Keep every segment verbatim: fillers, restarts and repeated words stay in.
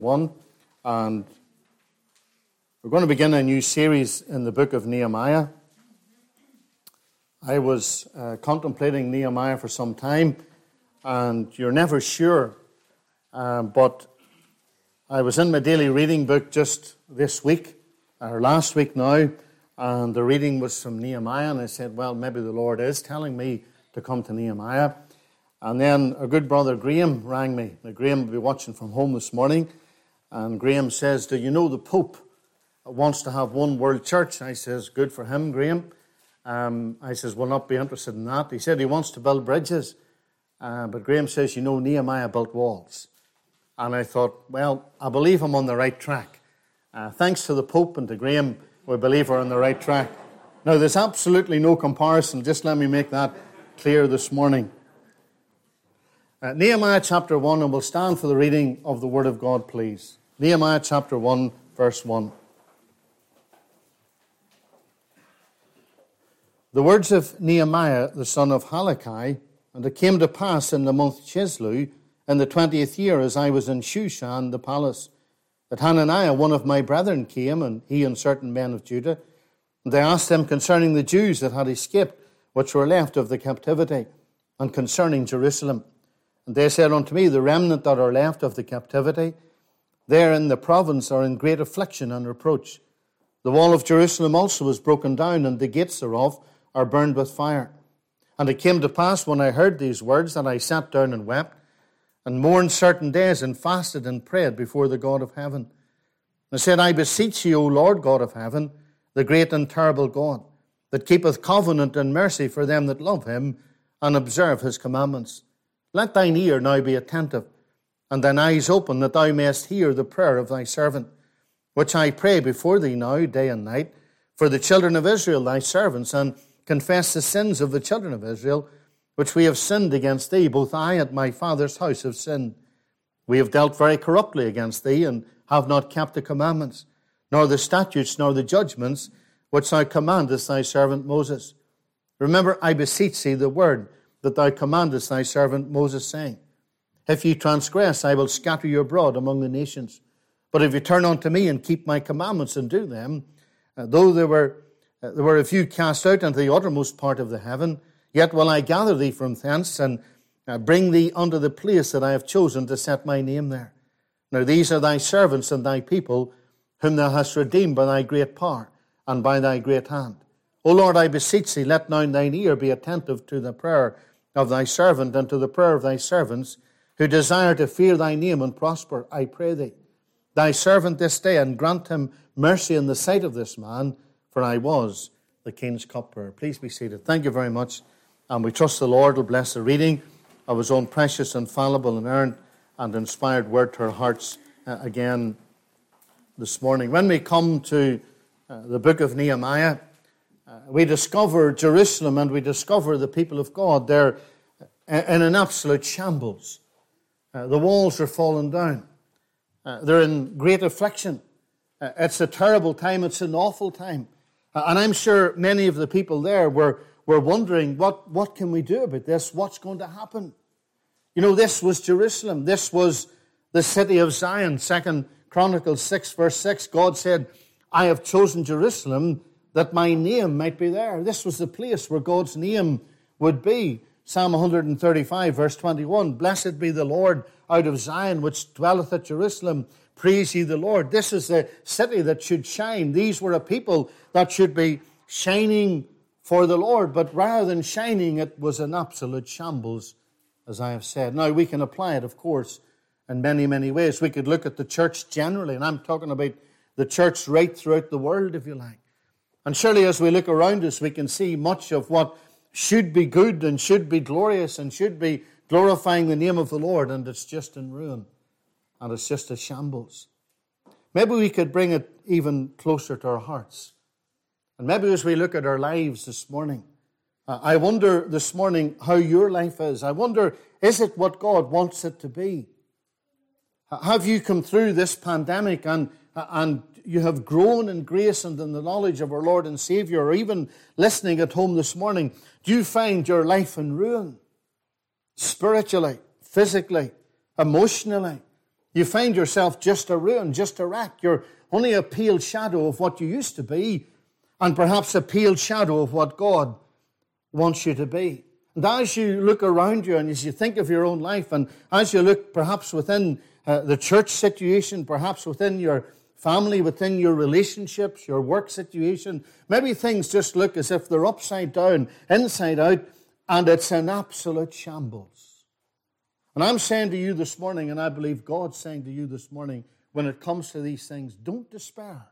one, and we're going to begin a new series in the book of Nehemiah. I was uh, contemplating Nehemiah for some time, and you're never sure, um, but I was in my daily reading book just this week, or last week now, and the reading was from Nehemiah, and I said, well, maybe the Lord is telling me to come to Nehemiah. And then a good brother, Graham, rang me. Now, Graham will be watching from home this morning, and Graham says, do you know the Pope wants to have one world church? I says, good for him, Graham. Um, I says, we'll not be interested in that. He said he wants to build bridges, uh, but Graham says, you know, Nehemiah built walls. And I thought, well, I believe I'm on the right track. Uh, thanks to the Pope and to Graham, we believe we're on the right track. Now, there's absolutely no comparison. Just let me make that clear this morning. Uh, Nehemiah chapter one, and we'll stand for the reading of the Word of God, please. Nehemiah chapter one, verse one. The words of Nehemiah, the son of Halakhi, and it came to pass in the month Chislew, in the twentieth year, as I was in Shushan, the palace, that Hananiah, one of my brethren, came, and he and certain men of Judah, and they asked him concerning the Jews that had escaped, which were left of the captivity, and concerning Jerusalem. And they said unto me, the remnant that are left of the captivity, there in the province are in great affliction and reproach. The wall of Jerusalem also is broken down, and the gates thereof are burned with fire. And it came to pass, when I heard these words, that I sat down and wept, and mourned certain days, and fasted and prayed before the God of heaven. And said, I beseech you, O Lord God of heaven, the great and terrible God, that keepeth covenant and mercy for them that love him, and observe his commandments. Let thine ear now be attentive, and thine eyes open, that thou mayest hear the prayer of thy servant, which I pray before thee now, day and night, for the children of Israel, thy servants, and confess the sins of the children of Israel, which we have sinned against thee. Both I and my father's house have sinned. We have dealt very corruptly against thee, and have not kept the commandments, nor the statutes, nor the judgments, which thou commandest thy servant Moses. Remember, I beseech thee, the word that thou commandest thy servant Moses, saying, if ye transgress, I will scatter you abroad among the nations. But if you turn unto me and keep my commandments and do them, uh, though there were uh, there were a few cast out into the uttermost part of the heaven, yet will I gather thee from thence, and uh, bring thee unto the place that I have chosen to set my name there. Now these are thy servants and thy people, whom thou hast redeemed by thy great power and by thy great hand. O Lord, I beseech thee, let now thine ear be attentive to the prayer of thy servant, and to the prayer of thy servants, who desire to fear thy name and prosper, I pray thee. Thy servant this day, and grant him mercy in the sight of this man, for I was the king's cupbearer. Please be seated. Thank you very much. And we trust the Lord will bless the reading of his own precious, infallible, and earned and inspired word to our hearts uh, again this morning. When we come to uh, the book of Nehemiah, uh, we discover Jerusalem, and we discover the people of God. They're in an absolute shambles. Uh, the walls are falling down. Uh, they're in great affliction. Uh, it's a terrible time. It's an awful time. Uh, and I'm sure many of the people there were, were wondering, what, what can we do about this? What's going to happen? You know, this was Jerusalem. This was the city of Zion. Second Chronicles six, verse six, God said, I have chosen Jerusalem that my name might be there. This was the place where God's name would be. Psalm one thirty-five, verse twenty-one, blessed be the Lord out of Zion, which dwelleth at Jerusalem. Praise ye the Lord. This is the city that should shine. These were a people that should be shining for the Lord. But rather than shining, it was an absolute shambles, as I have said. Now, we can apply it, of course, in many, many ways. We could look at the church generally, and I'm talking about the church right throughout the world, if you like. And surely as we look around us, we can see much of what should be good and should be glorious and should be glorifying the name of the Lord, and it's just in ruin, and it's just a shambles. Maybe we could bring it even closer to our hearts. And maybe as we look at our lives this morning, uh, I wonder this morning how your life is. I wonder, is it what God wants it to be? Have you come through this pandemic and and you have grown in grace and in the knowledge of our Lord and Savior, or even listening at home this morning, do you find your life in ruin? Spiritually, physically, emotionally, You find yourself just a ruin, just a wreck. You're only a pale shadow of what you used to be, and perhaps a pale shadow of what God wants you to be. And as you look around you and as you think of your own life, and as you look perhaps within uh, the church situation, perhaps within your family, within your relationships, your work situation, maybe things just look as if they're upside down, inside out, and it's an absolute shambles. And I'm saying to you this morning, and I believe God's saying to you this morning, when it comes to these things, don't despair.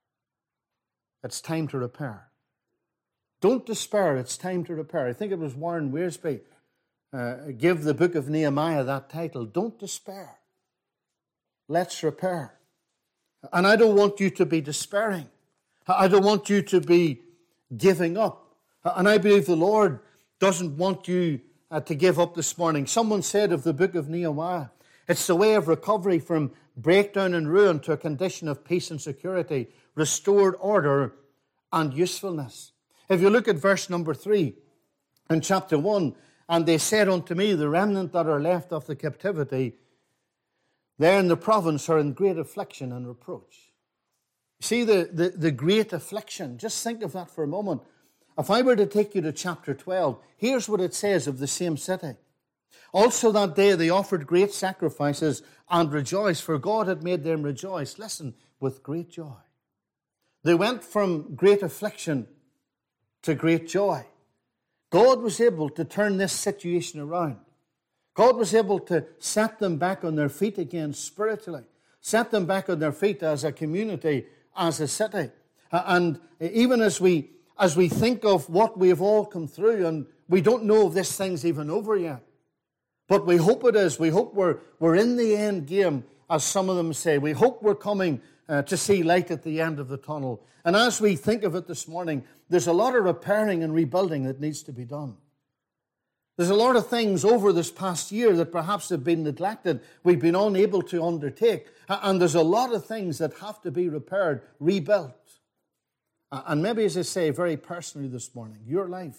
It's time to repair. Don't despair. It's time to repair. I think it was Warren Wiersbe uh, give the book of Nehemiah that title. Don't despair. Let's repair. And I don't want you to be despairing. I don't want you to be giving up. And I believe the Lord doesn't want you uh, to give up this morning. Someone said of the book of Nehemiah, it's the way of recovery from breakdown and ruin to a condition of peace and security, restored order and usefulness. If you look at verse number three in chapter one, and they said unto me, the remnant that are left of the captivity, there in the province are in great affliction and reproach. See the, the, the great affliction. Just think of that for a moment. If I were to take you to chapter twelve, here's what it says of the same city. Also that day they offered great sacrifices and rejoiced, for God had made them rejoice. Listen, with great joy. They went from great affliction to great joy. God was able to turn this situation around. God was able to set them back on their feet again spiritually, set them back on their feet as a community, as a city. And even as we as we think of what we've all come through, and we don't know if this thing's even over yet, but we hope it is. We hope we're, we're in the end game, as some of them say. We hope we're coming uh, to see light at the end of the tunnel. And as we think of it this morning, there's a lot of repairing and rebuilding that needs to be done. There's a lot of things over this past year that perhaps have been neglected, we've been unable to undertake. And there's a lot of things that have to be repaired, rebuilt. And maybe, as I say, very personally this morning, your life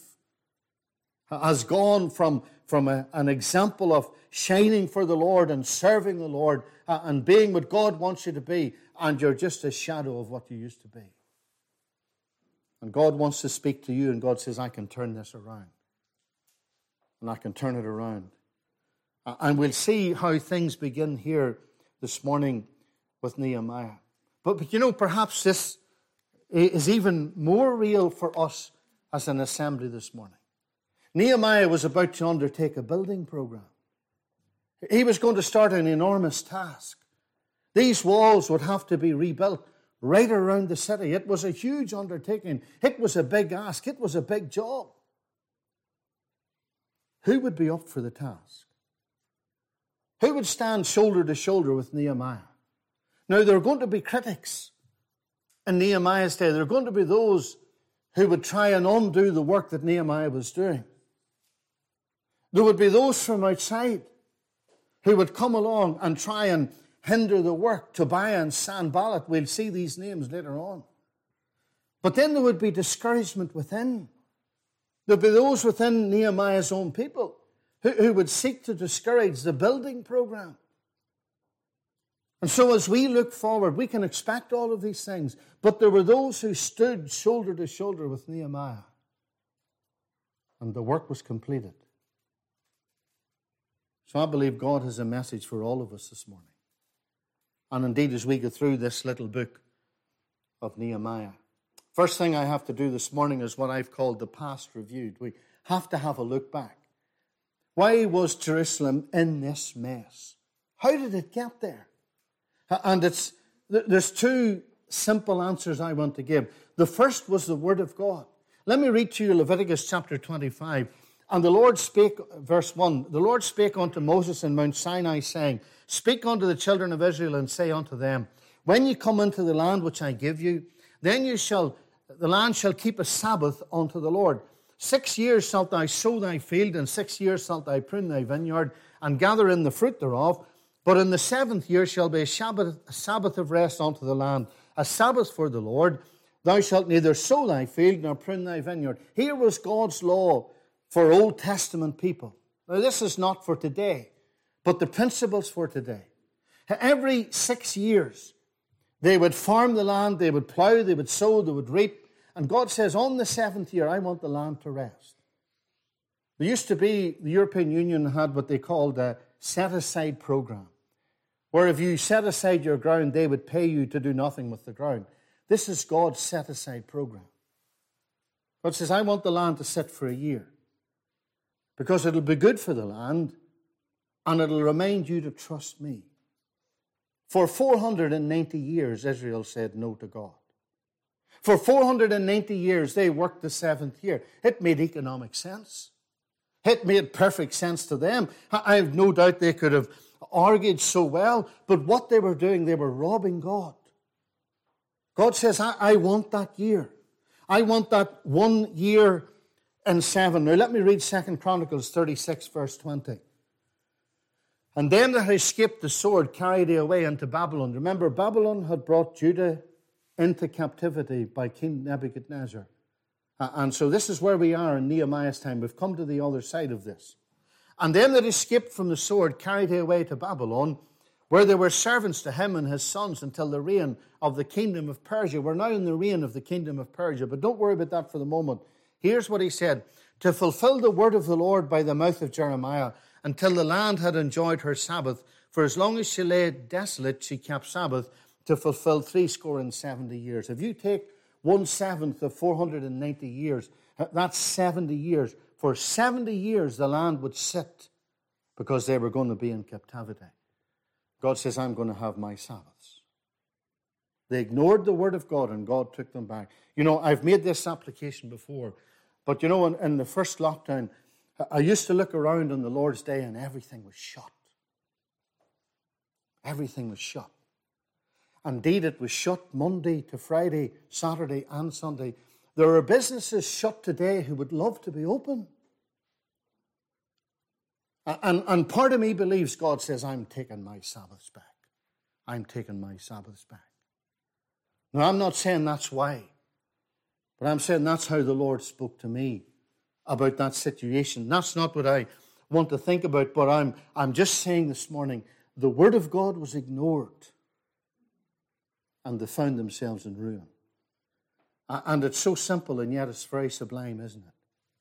has gone from, from a, an example of shining for the Lord and serving the Lord uh, and being what God wants you to be, and you're just a shadow of what you used to be. And God wants to speak to you, and God says, I can turn this around. And I can turn it around. Uh, and we'll see how things begin here this morning with Nehemiah. But, but you know, perhaps this is even more real for us as an assembly this morning. Nehemiah was about to undertake a building program. He was going to start an enormous task. These walls would have to be rebuilt right around the city. It was a huge undertaking. It was a big ask. It was a big job. Who would be up for the task? Who would stand shoulder to shoulder with Nehemiah? Now, there are going to be critics in Nehemiah's day. There are going to be those who would try and undo the work that Nehemiah was doing. There would be those from outside who would come along and try and hinder the work. Tobiah and Sanballat, we'll see these names later on. But then there would be discouragement within. There would be those within Nehemiah's own people who, who would seek to discourage the building program. And so as we look forward, we can expect all of these things. But there were those who stood shoulder to shoulder with Nehemiah. And the work was completed. So I believe God has a message for all of us this morning. And indeed, as we go through this little book of Nehemiah, first thing I have to do this morning is what I've called the past reviewed. We have to have a look back. Why was Jerusalem in this mess? How did it get there? And it's there's two simple answers I want to give. The first was the Word of God. Let me read to you Leviticus chapter twenty-five. And the Lord spake, verse one, the Lord spake unto Moses in Mount Sinai, saying, Speak unto the children of Israel, and say unto them, When ye come into the land which I give you, then you shall, the land shall keep a Sabbath unto the Lord. Six years shalt thou sow thy field, and six years shalt thou prune thy vineyard, and gather in the fruit thereof. But in the seventh year shall be a Sabbath, a Sabbath of rest unto the land, a Sabbath for the Lord. Thou shalt neither sow thy field nor prune thy vineyard. Here was God's law for Old Testament people. Now, this is not for today, but the principles for today. Every six years, they would farm the land, they would plow, they would sow, they would reap. And God says, on the seventh year, I want the land to rest. There used to be, the European Union had what they called a set-aside program, where if you set aside your ground, they would pay you to do nothing with the ground. This is God's set-aside program. God says, I want the land to sit for a year, because it'll be good for the land, and it'll remind you to trust me. For four hundred ninety years, Israel said no to God. For four hundred ninety years, they worked the seventh year. It made economic sense. It made perfect sense to them. I have no doubt they could have argued so well, but what they were doing, they were robbing God. God says, I, I want that year. I want that one year in seven. Now let me read Second Chronicles thirty-six, verse twenty. And them that had escaped the sword carried he away into Babylon. Remember, Babylon had brought Judah into captivity by King Nebuchadnezzar. And so this is where we are in Nehemiah's time. We've come to the other side of this. And them that escaped from the sword carried he away to Babylon, where they were servants to him and his sons until the reign of the kingdom of Persia. We're now in the reign of the kingdom of Persia, but don't worry about that for the moment. Here's what he said: to fulfill the word of the Lord by the mouth of Jeremiah, until the land had enjoyed her Sabbath. For as long as she lay desolate, she kept Sabbath, to fulfill threescore and seventy years. If you take one seventh of four hundred ninety years, that's seventy years. For seventy years, the land would sit because they were going to be in captivity. God says, I'm going to have my Sabbaths. They ignored the word of God, and God took them back. You know, I've made this application before, but you know, in, in the first lockdown, I used to look around on the Lord's Day and everything was shut. Everything was shut. Indeed, it was shut Monday to Friday, Saturday and Sunday. There are businesses shut today who would love to be open. And, and part of me believes God says, I'm taking my Sabbaths back. I'm taking my Sabbaths back. Now, I'm not saying that's why, but I'm saying that's how the Lord spoke to me about that situation. That's not what I want to think about, but I'm, I'm just saying this morning, the word of God was ignored, and they found themselves in ruin. And it's so simple, and yet it's very sublime, isn't it?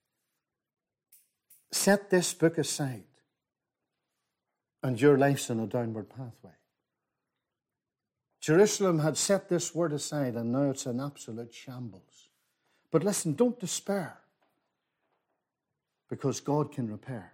Set this book aside, and your life's in a downward pathway. Jerusalem had set this word aside, and now it's an absolute shambles. But listen, don't despair, because God can repair.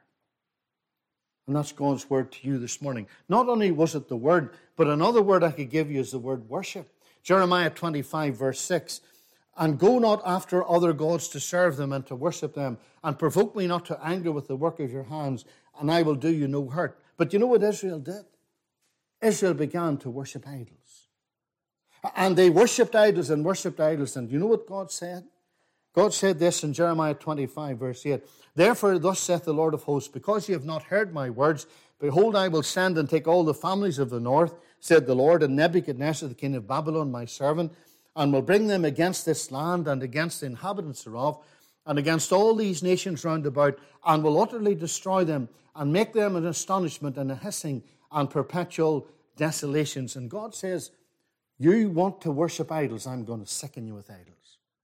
And that's God's word to you this morning. Not only was it the word, but another word I could give you is the word worship. Jeremiah twenty-five, verse six. And go not after other gods to serve them and to worship them, and provoke me not to anger with the work of your hands, and I will do you no hurt. But you know what Israel did? Israel began to worship idols. And they worshipped idols and worshipped idols. And you know what God said? God said this in Jeremiah twenty-five, verse eight. Therefore, thus saith the Lord of hosts, because ye have not heard my words, behold, I will send and take all the families of the north, said the Lord, and Nebuchadnezzar, the king of Babylon, my servant, and will bring them against this land and against the inhabitants thereof, and against all these nations round about, and will utterly destroy them, and make them an astonishment and a hissing and perpetual desolations. And God says, you want to worship idols, I'm going to sicken you with idols.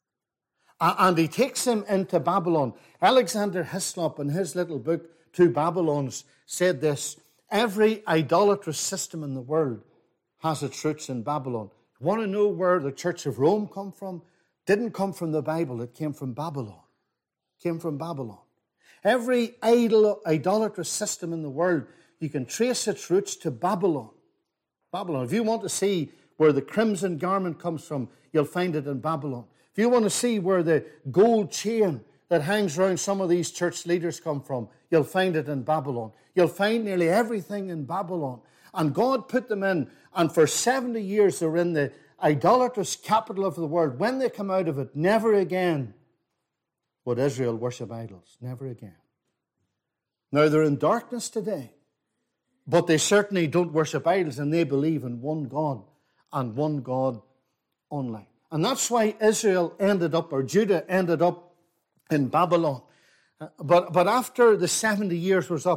And he takes them into Babylon. Alexander Hislop, in his little book, Two Babylons, said this: every idolatrous system in the world has its roots in Babylon. You want to know where the Church of Rome come from? Didn't come from the Bible, it came from Babylon. It came from Babylon. Every idol, idolatrous system in the world, you can trace its roots to Babylon. Babylon. If you want to see where the crimson garment comes from, you'll find it in Babylon. If you want to see where the gold chain that hangs around some of these church leaders come from, you'll find it in Babylon. You'll find nearly everything in Babylon. And God put them in, and for seventy years they're in the idolatrous capital of the world. When they come out of it, never again would Israel worship idols. Never again. Now they're in darkness today, but they certainly don't worship idols, and they believe in one God and one God only. And that's why Israel ended up, or Judah ended up in Babylon. But, but after the seventy years was up,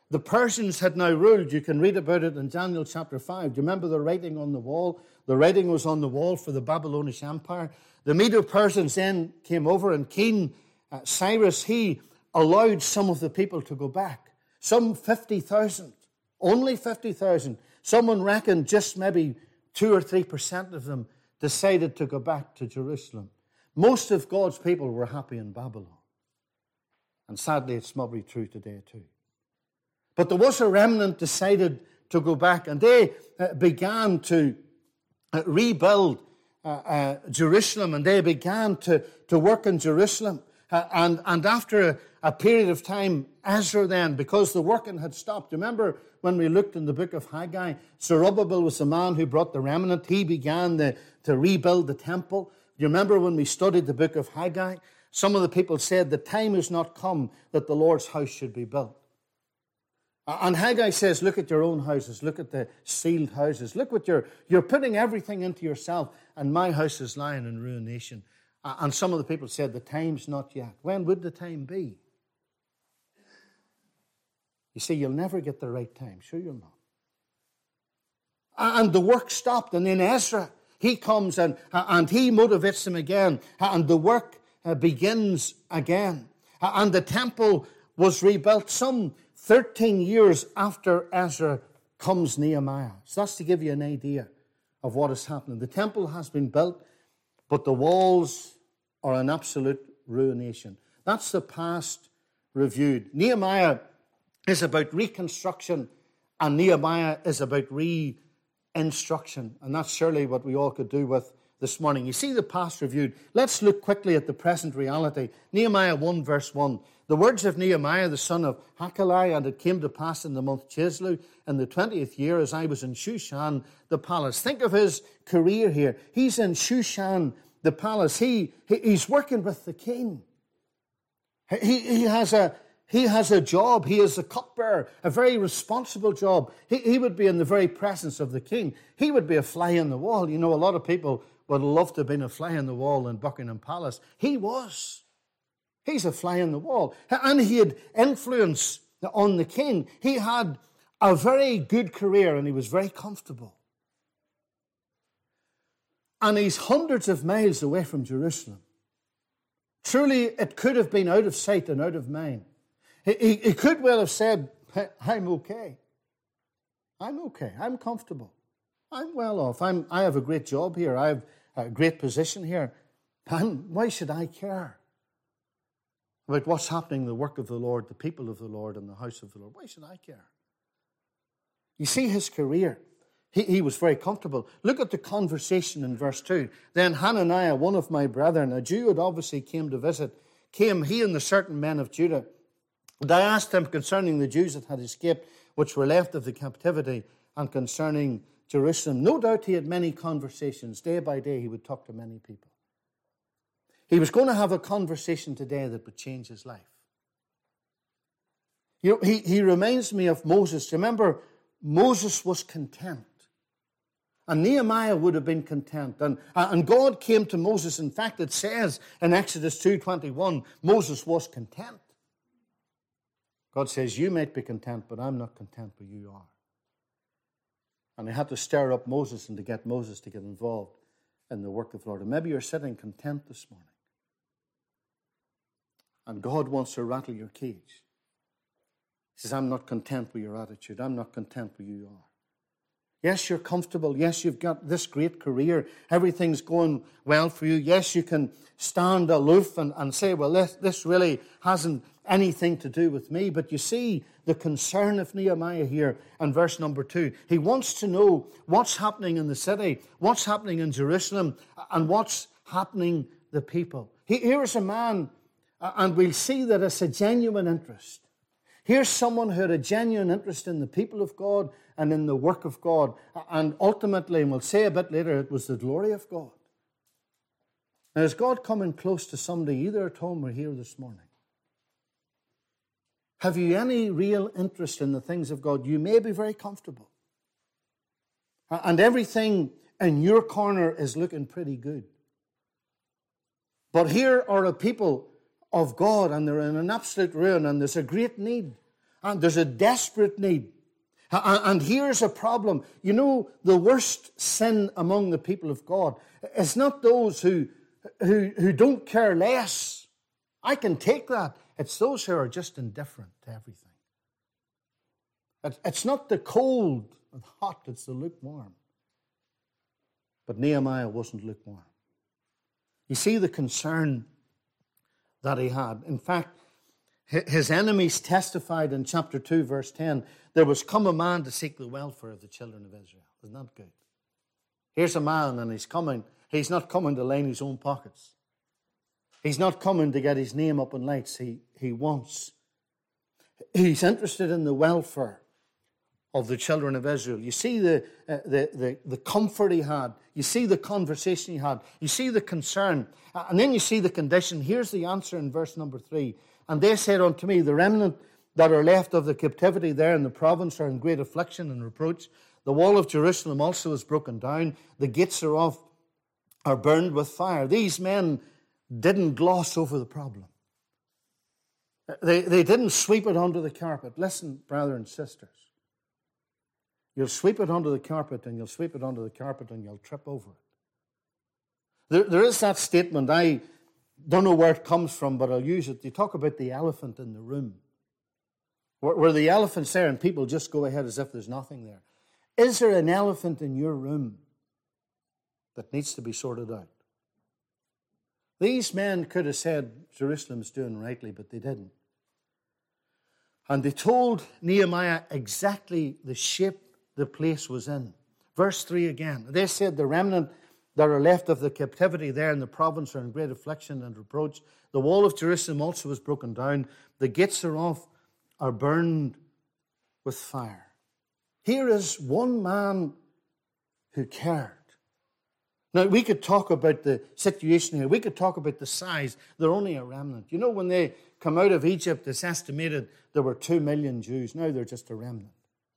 The Persians had now ruled. You can read about it in Daniel chapter five. Do you remember the writing on the wall? The writing was on the wall for the Babylonian Empire. The Medo-Persians then came over, and King uh, Cyrus, he allowed some of the people to go back. Some fifty thousand. Only fifty thousand. Someone reckoned just maybe two or three percent of them decided to go back to Jerusalem. Most of God's people were happy in Babylon. And sadly, it's probably true today too. But there was a remnant decided to go back, and they uh, began to uh, rebuild uh, uh, Jerusalem, and they began to, to work in Jerusalem. Uh, and, and after a, a period of time, Ezra then, because the working had stopped, remember when we looked in the book of Haggai, Zerubbabel was the man who brought the remnant. He began the, to rebuild the temple. Do you remember when we studied the book of Haggai? Some of the people said the time has not come that the Lord's house should be built. And Haggai says, look at your own houses. Look at the sealed houses. Look what you're, you're putting everything into yourself, and my house is lying in ruination. And some of the people said, the time's not yet. When would the time be? You see, you'll never get the right time. Sure you'll not. And the work stopped. And then Ezra, he comes and, and he motivates them again. And the work begins again. And the temple was rebuilt. Some thirteen years after Ezra comes Nehemiah. So that's to give you an idea of what is happening. The temple has been built, but the walls are an absolute ruination. That's the past reviewed. Nehemiah is about reconstruction, and Nehemiah is about re-instruction. And that's surely what we all could do with this morning. You see the past reviewed. Let's look quickly at the present reality. Nehemiah one verse one. The words of Nehemiah, the son of Hakaliah, and it came to pass in the month Chislev, in the twentieth year, as I was in Shushan, the palace. Think of his career here. He's in Shushan, the palace. He, he he's working with the king. He, he has a he has a job. He is a cupbearer, a very responsible job. He, he would be in the very presence of the king. He would be a fly on the wall. You know, a lot of people would love to have been a fly on the wall in Buckingham Palace. He was. He's a fly on the wall. And he had influence on the king. He had a very good career, and he was very comfortable. And he's hundreds of miles away from Jerusalem. Truly, it could have been out of sight and out of mind. He, he, he could well have said, I'm okay. I'm okay. I'm comfortable. I'm well off. I'm, I have a great job here. I have a great position here. And why should I care about what's happening in the work of the Lord, the people of the Lord, and the house of the Lord? Why should I care? You see his career. He, he was very comfortable. Look at the conversation in verse two. Then Hananiah, one of my brethren, a Jew had obviously came to visit, came, he and the certain men of Judah. And I asked him concerning the Jews that had escaped, which were left of the captivity, and concerning Jerusalem. No doubt he had many conversations. Day by day he would talk to many people. He was going to have a conversation today that would change his life. You know, he, he reminds me of Moses. Remember, Moses was content. And Nehemiah would have been content. And, and God came to Moses. In fact, it says in Exodus two twenty-one, Moses was content. God says, you might be content, but I'm not content, but you are. And he had to stir up Moses and to get Moses to get involved in the work of the Lord. And maybe you're sitting content this morning. And God wants to rattle your cage. He says, I'm not content with your attitude. I'm not content with you are. Yes, you're comfortable. Yes, you've got this great career. Everything's going well for you. Yes, you can stand aloof and, and say, well, this, this really hasn't anything to do with me. But you see the concern of Nehemiah here in verse number two. He wants to know what's happening in the city, what's happening in Jerusalem, and what's happening the people. He, here's a man, and we'll see that it's a genuine interest. Here's someone who had a genuine interest in the people of God and in the work of God. And ultimately, and we'll say a bit later, it was the glory of God. Now, is God coming close to somebody either at home or here this morning? Have you any real interest in the things of God? You may be very comfortable. And everything in your corner is looking pretty good. But here are a people of God, and they're in an absolute ruin, and there's a great need. And there's a desperate need. And here's a problem. You know, the worst sin among the people of God is not those who, who, who don't care less. I can take that. It's those who are just indifferent to everything. It's not the cold and hot, it's the lukewarm. But Nehemiah wasn't lukewarm. You see the concern that he had. In fact, his enemies testified in chapter two, verse ten, there was come a man to seek the welfare of the children of Israel. Isn't that good? Here's a man and he's coming. He's not coming to line his own pockets. He's not coming to get his name up in lights. He, he wants. He's interested in the welfare of the children of Israel. You see the, uh, the, the, the comfort he had. You see the conversation he had. You see the concern. Uh, and then you see the condition. Here's the answer in verse number three. And they said unto me, the remnant that are left of the captivity there in the province are in great affliction and reproach. The wall of Jerusalem also is broken down. The gates thereof are burned with fire. These men didn't gloss over the problem. They, they didn't sweep it under the carpet. Listen, brother and sisters. You'll sweep it under the carpet and you'll sweep it under the carpet and you'll trip over it. There, there is that statement, I don't know where it comes from, but I'll use it. You talk about the elephant in the room. Where, where the elephant's there and people just go ahead as if there's nothing there. Is there an elephant in your room that needs to be sorted out? These men could have said Jerusalem's doing rightly, but they didn't. And they told Nehemiah exactly the shape the place was in. Verse three again. They said, the remnant that are left of the captivity there in the province are in great affliction and reproach. The wall of Jerusalem also is broken down. The gates thereof are burned with fire. Here is one man who cared. Now, we could talk about the situation here. We could talk about the size. They're only a remnant. You know, when they come out of Egypt, it's estimated there were two million Jews. Now they're just a remnant.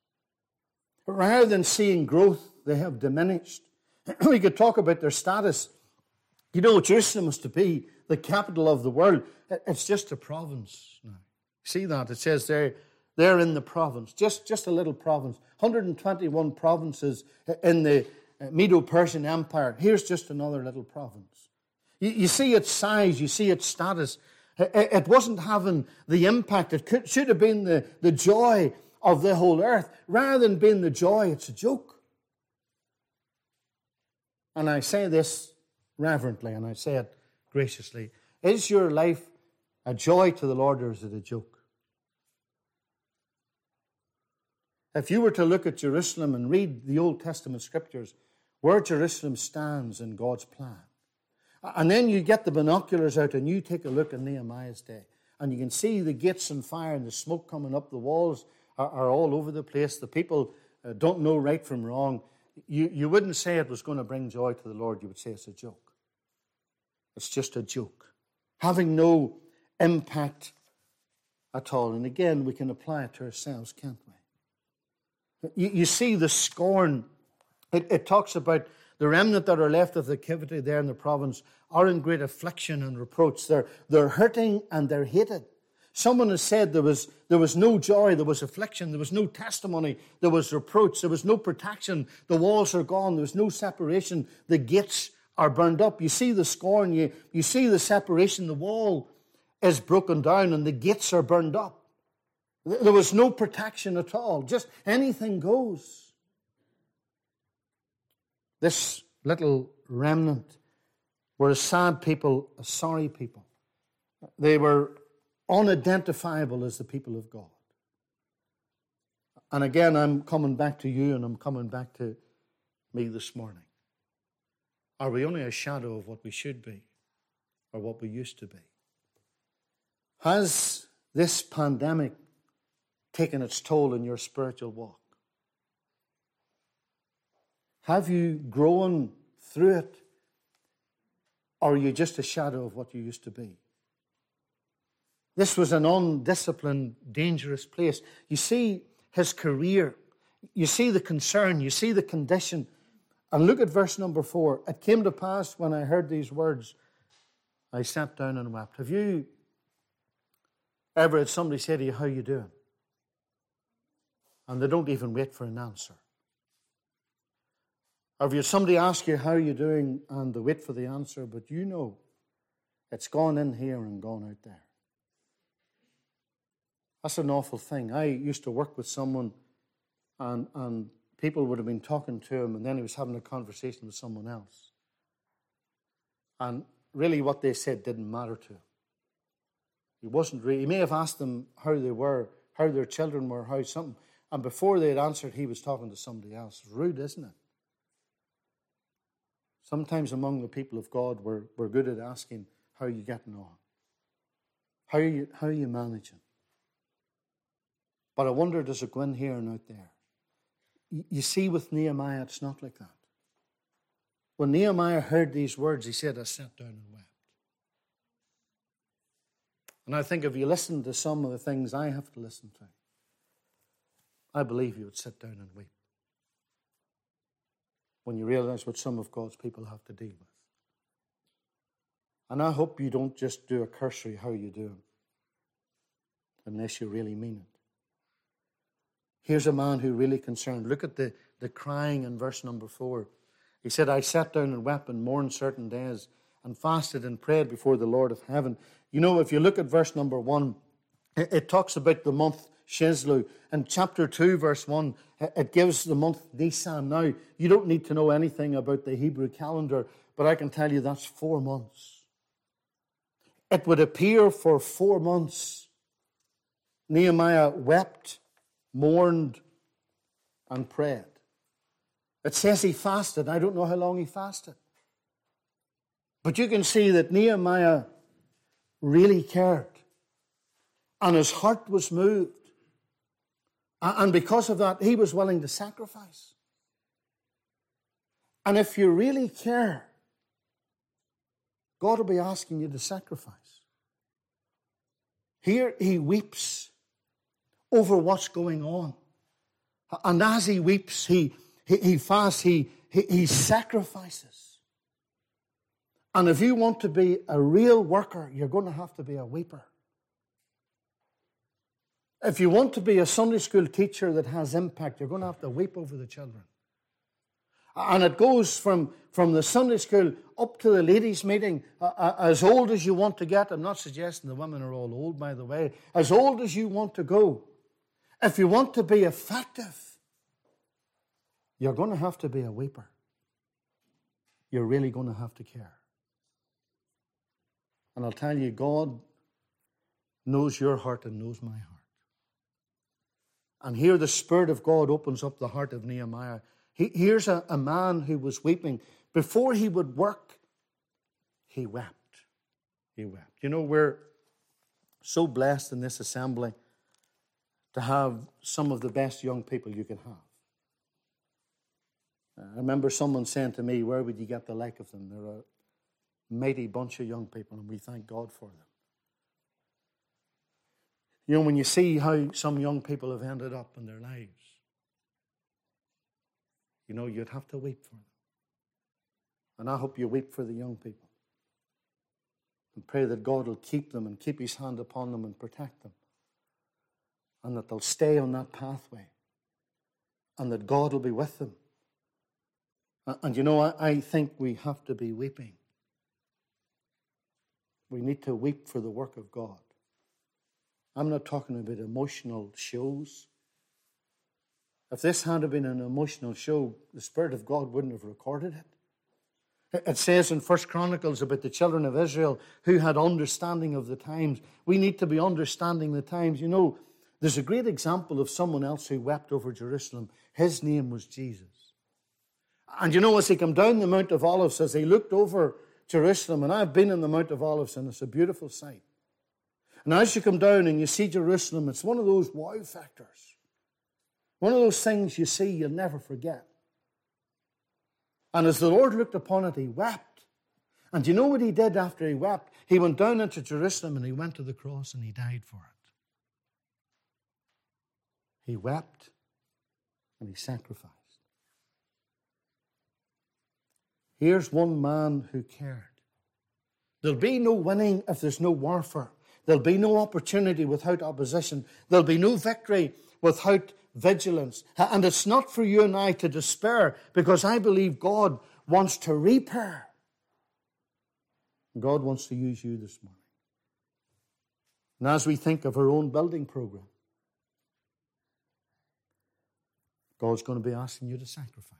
But rather than seeing growth, they have diminished. We could talk about their status. You know, Jerusalem was to be the capital of the world. It's just a province now. See that? It says there, they're in the province. Just, just a little province. one hundred twenty-one provinces in the Medo-Persian Empire. Here's just another little province. You, you see its size. You see its status. It, it wasn't having the impact. It could, should have been the, the joy of the whole earth. Rather than being the joy, it's a joke. And I say this reverently, and I say it graciously. Is your life a joy to the Lord, or is it a joke? If you were to look at Jerusalem and read the Old Testament scriptures, where Jerusalem stands in God's plan, and then you get the binoculars out and you take a look at Nehemiah's day, and you can see the gates on fire and the smoke coming up, the walls are, are all over the place, the people uh, don't know right from wrong. You, you wouldn't say it was going to bring joy to the Lord. You would say it's a joke. It's just a joke. Having no impact at all. And again, we can apply it to ourselves, can't we? You, you see the scorn. It, it talks about the remnant that are left of the captivity there in the province are in great affliction and reproach. They're, they're hurting and they're hated. Someone has said there was, there was no joy, there was affliction, there was no testimony, there was reproach, there was no protection, the walls are gone, there was no separation, the gates are burned up. You see the scorn, you, you see the separation, the wall is broken down and the gates are burned up. There was no protection at all, just anything goes. This little remnant were a sad people, a sorry people. They were unidentifiable as the people of God. And again, I'm coming back to you and I'm coming back to me this morning. Are we only a shadow of what we should be or what we used to be? Has this pandemic taken its toll in your spiritual walk? Have you grown through it, or are you just a shadow of what you used to be? This was an undisciplined, dangerous place. You see his career. You see the concern. You see the condition. And look at verse number four. It came to pass when I heard these words, I sat down and wept. Have you ever had somebody say to you, how are you doing? and they don't even wait for an answer. Or if you somebody ask you how you're doing and they wait for the answer, but you know it's gone in here and gone out there. That's an awful thing. I used to work with someone and, and people would have been talking to him and then he was having a conversation with someone else. And really what they said didn't matter to him. He wasn't really, he may have asked them how they were, how their children were, how something. And before they had answered, he was talking to somebody else. Rude, isn't it? Sometimes among the people of God, we're, we're good at asking, how are you getting on? How are you, how are you managing? But I wonder, does it go in here and out there? You, you see, with Nehemiah, it's not like that. When Nehemiah heard these words, he said, I sat down and wept. And I think if you listen to some of the things I have to listen to, I believe you would sit down and weep when you realize what some of God's people have to deal with. And I hope you don't just do a cursory how you doing, unless you really mean it. Here's a man who really concerned. Look at the, the crying in verse number four. He said, I sat down and wept and mourned certain days and fasted and prayed before the Lord of heaven. You know, if you look at verse number one, it, it talks about the month Chislev. In chapter two, verse one, it gives the month Nisan. Now, you don't need to know anything about the Hebrew calendar, but I can tell you that's four months. It would appear for four months, Nehemiah wept, mourned, and prayed. It says he fasted. I don't know how long he fasted. But you can see that Nehemiah really cared. And his heart was moved. And because of that, he was willing to sacrifice. And if you really care, God will be asking you to sacrifice. Here he weeps over what's going on. And as he weeps, he, he, he fasts, he, he, he sacrifices. And if you want to be a real worker, you're going to have to be a weeper. If you want to be a Sunday school teacher that has impact, you're going to have to weep over the children. And it goes from, from the Sunday school up to the ladies' meeting, uh, as old as you want to get. I'm not suggesting the women are all old, by the way. As old as you want to go. If you want to be effective, you're going to have to be a weeper. You're really going to have to care. And I'll tell you, God knows your heart and knows my heart. And here the Spirit of God opens up the heart of Nehemiah. He, here's a, a man who was weeping. Before he would work, he wept. He wept. You know, we're so blessed in this assembly to have some of the best young people you can have. I remember someone saying to me, where would you get the like of them? They're a mighty bunch of young people, and we thank God for them. You know, when you see how some young people have ended up in their lives, you know, you'd have to weep for them. And I hope you weep for the young people. And pray that God will keep them and keep his hand upon them and protect them. And that they'll stay on that pathway. And that God will be with them. And you know, I, I think we have to be weeping. We need to weep for the work of God. I'm not talking about emotional shows. If this had been an emotional show, the Spirit of God wouldn't have recorded it. It says in First Chronicles about the children of Israel who had understanding of the times. We need to be understanding the times. You know, there's a great example of someone else who wept over Jerusalem. His name was Jesus. And you know, as he came down the Mount of Olives, as he looked over Jerusalem, and I've been in the Mount of Olives, and it's a beautiful sight. And as you come down and you see Jerusalem, it's one of those wow factors. One of those things you see you'll never forget. And as the Lord looked upon it, he wept. And do you know what he did after he wept? He went down into Jerusalem and he went to the cross and he died for it. He wept and he sacrificed. Here's one man who cared. There'll be no winning if there's no warfare. There'll be no opportunity without opposition. There'll be no victory without vigilance. And it's not for you and I to despair, because I believe God wants to repair. God wants to use you this morning. And as we think of our own building program, God's going to be asking you to sacrifice.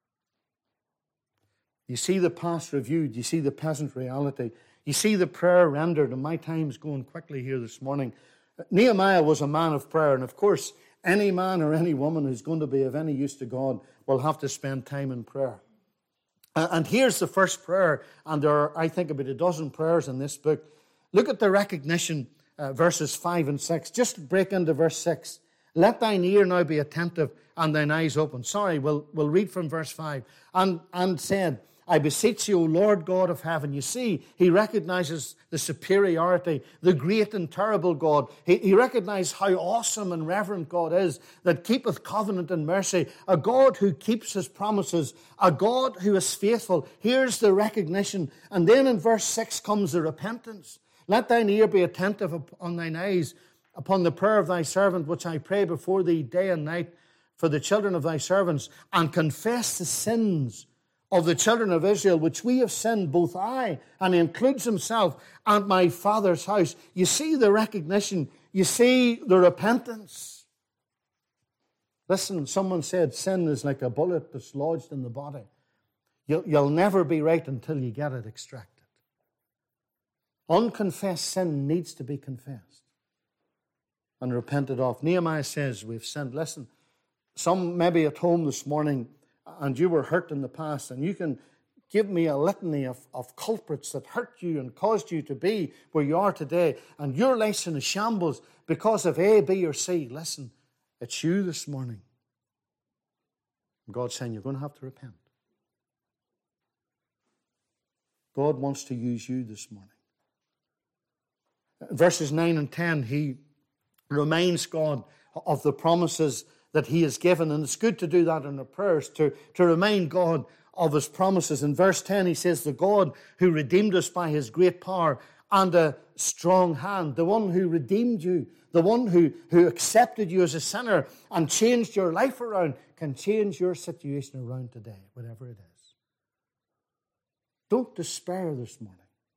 You see the past reviewed. You see the present reality. You see the prayer rendered. And my time's going quickly here this morning. Nehemiah was a man of prayer. And of course, any man or any woman who's going to be of any use to God will have to spend time in prayer. And here's the first prayer. And there are, I think, about a dozen prayers in this book. Look at the recognition, uh, verses five and six. Just break into verse six. Let thine ear now be attentive and thine eyes open. Sorry, we'll, we'll read from verse five. And, and said, I beseech you, O Lord God of heaven. You see, he recognizes the superiority, the great and terrible God. He, he recognizes how awesome and reverent God is, that keepeth covenant and mercy, a God who keeps his promises, a God who is faithful. Here's the recognition. And then in verse six comes the repentance. Let thine ear be attentive upon thine eyes, upon the prayer of thy servant, which I pray before thee day and night for the children of thy servants, and confess the sins of the children of Israel, which we have sinned, both I, and he includes himself, and my father's house. You see the recognition. You see the repentance. Listen, someone said sin is like a bullet that's lodged in the body. You'll, you'll never be right until you get it extracted. Unconfessed sin needs to be confessed and repented of. Nehemiah says, we've sinned. Listen, some maybe at home this morning, and you were hurt in the past, and you can give me a litany of, of culprits that hurt you and caused you to be where you are today, and your life's in a shambles because of A, B, or C. Listen, it's you this morning. God's saying you're going to have to repent. God wants to use you this morning. Verses nine and ten, he reminds God of the promises that he has given. And it's good to do that in our prayers, to, to remind God of his promises. In verse ten, he says, the God who redeemed us by his great power and a strong hand, the one who redeemed you, the one who, who accepted you as a sinner and changed your life around, can change your situation around today, whatever it is. Don't despair this morning.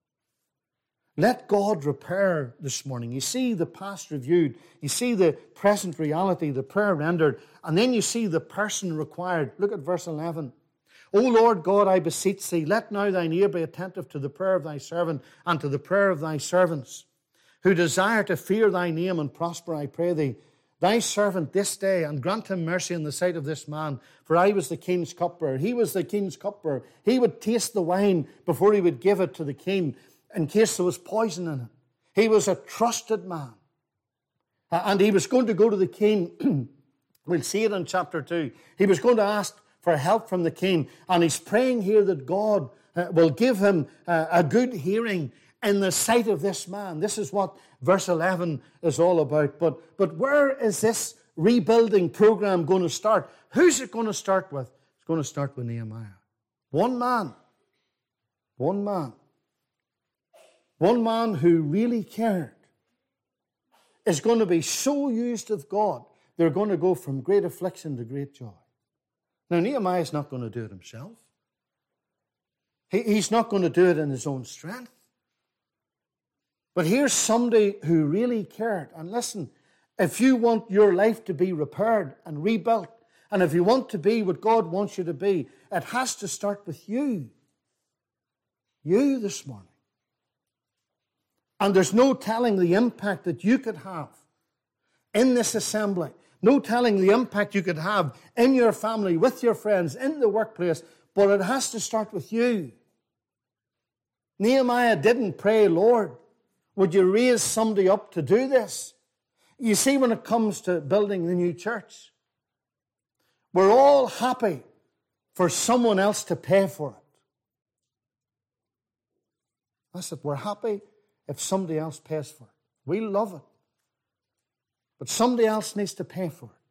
Let God repair this morning. You see the past reviewed. You see the present reality, the prayer rendered. And then you see the person required. Look at verse eleven. O Lord God, I beseech thee, let now thine ear be attentive to the prayer of thy servant and to the prayer of thy servants, who desire to fear thy name and prosper, I pray thee. Thy servant this day, and grant him mercy in the sight of this man. For I was the king's cupbearer. He was the king's cupbearer. He would taste the wine before he would give it to the king, in case there was poison in it. He was a trusted man. And he was going to go to the king. We'll see it in chapter two. He was going to ask for help from the king. And he's praying here that God will give him a good hearing in the sight of this man. This is what verse eleven is all about. But, but where is this rebuilding program going to start? Who's it going to start with? It's going to start with Nehemiah. One man. One man. One man who really cared is going to be so used of God, they're going to go from great affliction to great joy. Now, Nehemiah's not going to do it himself. He, he's not going to do it in his own strength. But here's somebody who really cared. And listen, if you want your life to be repaired and rebuilt, and if you want to be what God wants you to be, it has to start with you. You this morning. And there's no telling the impact that you could have in this assembly. No telling the impact you could have in your family, with your friends, in the workplace. But it has to start with you. Nehemiah didn't pray, Lord, would you raise somebody up to do this? You see, when it comes to building the new church, we're all happy for someone else to pay for it. I said, we're happy if somebody else pays for it. We love it. But somebody else needs to pay for it.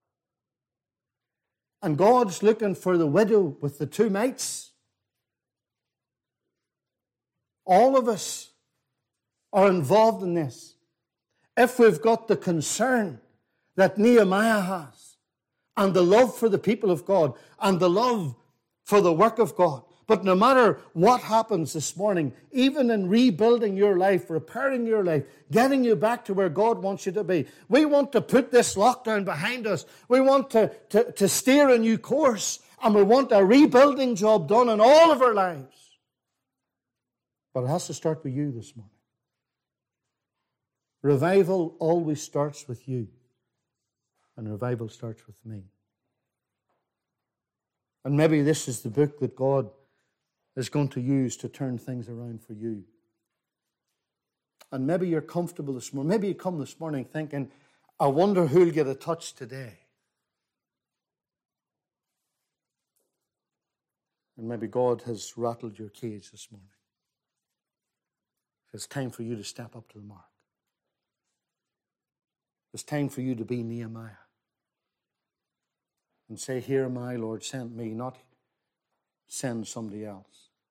And God's looking for the widow with the two mites. All of us are involved in this, if we've got the concern that Nehemiah has, and the love for the people of God, and the love for the work of God, but no matter what happens this morning, even in rebuilding your life, repairing your life, getting you back to where God wants you to be, we want to put this lockdown behind us. We want to, to, to steer a new course, and we want a rebuilding job done in all of our lives. But it has to start with you this morning. Revival always starts with you, and revival starts with me. And maybe this is the book that God is going to use to turn things around for you. And maybe you're comfortable this morning. Maybe you come this morning thinking, I wonder who'll get a touch today. And maybe God has rattled your cage this morning. It's time for you to step up to the mark. It's time for you to be Nehemiah. And say, here am I, Lord, send me, not send somebody else.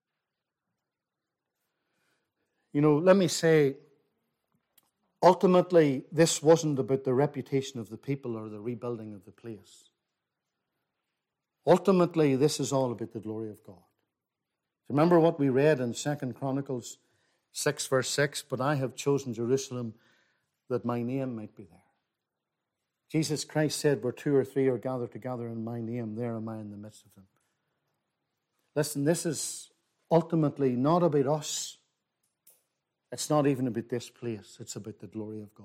You know, let me say, ultimately, this wasn't about the reputation of the people or the rebuilding of the place. Ultimately, this is all about the glory of God. Remember what we read in Second Chronicles six, verse six, but I have chosen Jerusalem that my name might be there. Jesus Christ said, where two or three are gathered together in my name, there am I in the midst of them. Listen, this is ultimately not about us. It's not even about this place. It's about the glory of God.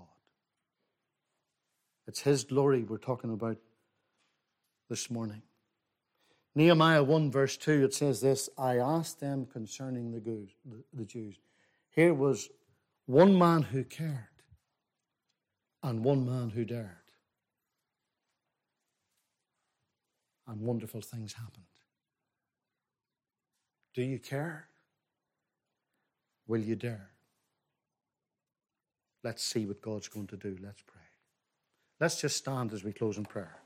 It's His glory we're talking about this morning. Nehemiah one, verse two, it says this, I asked them concerning the the Jews. Here was one man who cared and one man who dared. And wonderful things happened. Do you care? Will you dare? Let's see what God's going to do. Let's pray. Let's just stand as we close in prayer.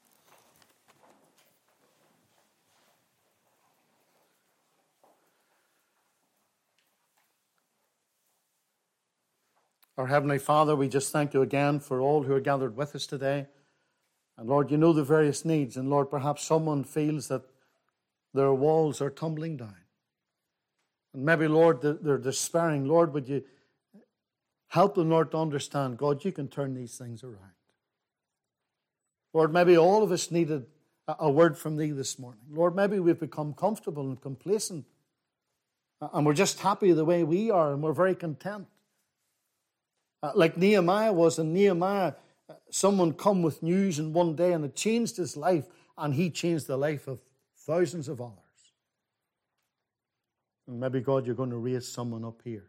Our Heavenly Father, we just thank you again for all who are gathered with us today. And Lord, you know the various needs. And Lord, perhaps someone feels that their walls are tumbling down. And maybe, Lord, they're despairing. Lord, would you help them, Lord, to understand, God, you can turn these things around. Lord, maybe all of us needed a word from thee this morning. Lord, maybe we've become comfortable and complacent. And we're just happy the way we are, and we're very content. Uh, like Nehemiah was, and Nehemiah, uh, someone come with news in one day, and it changed his life, and he changed the life of thousands of others. And maybe, God, you're going to raise someone up here.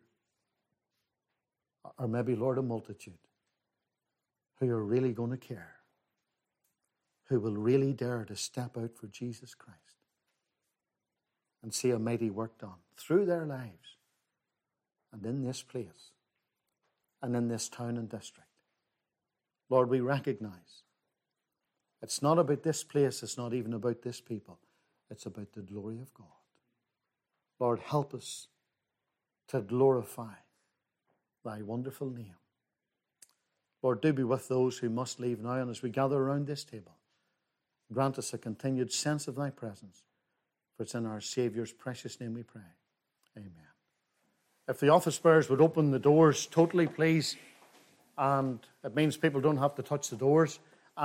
Or maybe, Lord, a multitude who are really going to care, who will really dare to step out for Jesus Christ and see a mighty work done through their lives and in this place and in this town and district. Lord, we recognize it's not about this place, it's not even about this people, it's about the glory of God. Lord, help us to glorify thy wonderful name. Lord, do be with those who must leave now, and as we gather around this table, grant us a continued sense of thy presence, for it's in our Saviour's precious name we pray. Amen. If the office bearers would open the doors totally, please, and it means people don't have to touch the doors.